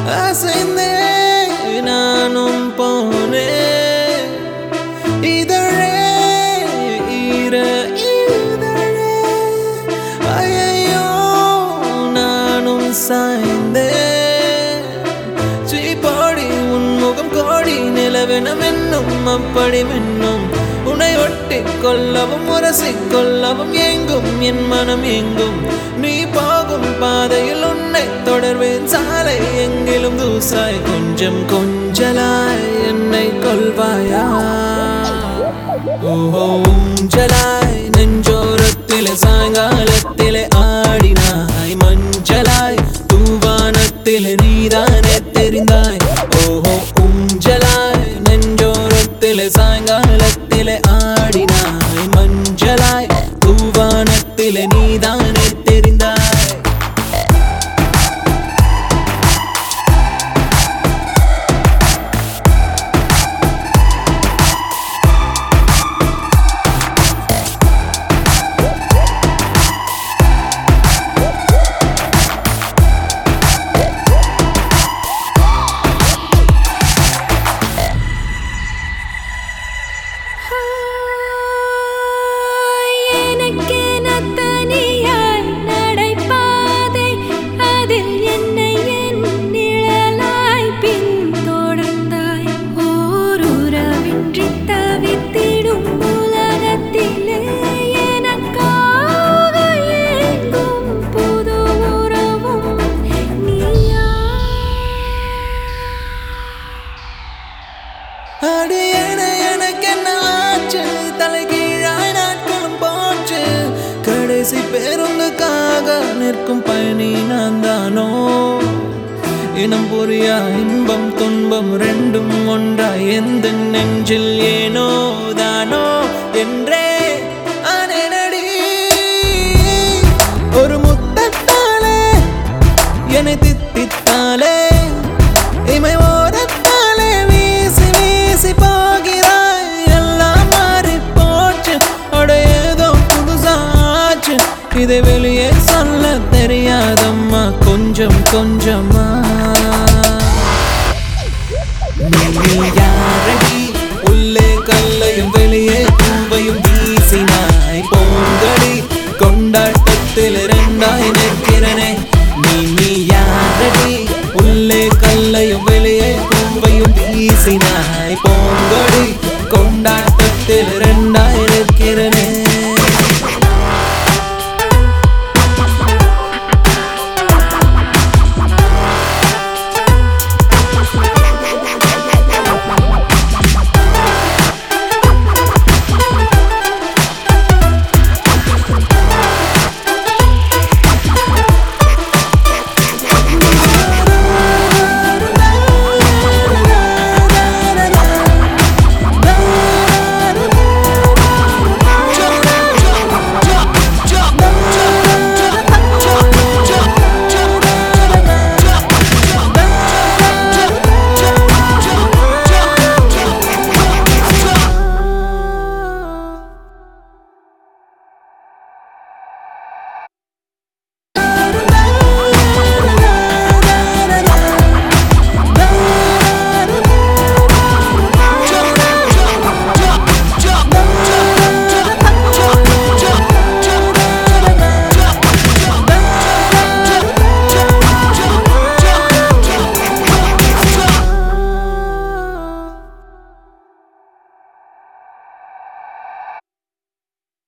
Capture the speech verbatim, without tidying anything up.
அசைந்தே நானும் போனேன் இதழே ஈர இதழே ஐயோ நானும் சாய்ந்தேன் சீப்பாடி உன்முகம் கோடி நிலவெனும் என்னும் அப்படி மின்னும் உன்னை ஒட்டி கொள்ளவும் உரசிக் கொள்ளவும் எங்கும் என் மனம் எங்கும் நீ போகும் பாதையில் உன்னை தொடர்வேன் சாலை எங்கிலும் தூசாய் கொஞ்சம் கொஞ்சலாய் என்னை கொள்வாயா ஓஹோ ஊஞ்சலாய் நெஞ்சோரத்திலே சாயங்காலத்திலே ஆடினாய் மஞ்சளாய் தூவானத்திலே நீதானே தெரிந்தாய் ஓஹோ ஊஞ்சலாய் நெஞ்சோரத்திலே சாயங்காலத்திலே ஆடினாய் மஞ்சளாய் தூவானத்திலே நீதானே தெரிந்தாய் கடைசி பேருந்துக்காக நிற்கும் பயணி நான் தானோ இனம் புரியா இன்பம் துன்பம் ரெண்டும் ஒன்றாய் எந்த நெஞ்சில் ஏனோ தானோ என்றே அனடி ஒரு முத்தத்தாலே என்னை தித்தித்தாலே இமை ஓரத்தாலே வீசி வீசி போகிறாய் எல்லாம் மாறி போச்சு அடையதோ புதுசாச்சு இதை வெளியே சொல்ல தெரியாதம்மா கொஞ்சம் கொஞ்சமா நீ யாரடி உள்ளே கல்லையும் வெளியே பூவையும் வீசினாய் போங்கடி கொண்டாட்டத்தில் இரண்டாய் நிற்கிறனே நீ நீ யாரடி உள்ளே கல்லையும் வெளியே பூவையும் வீசினாய் போங்கடி கொண்டாட்டத்தில் இரண்டாய்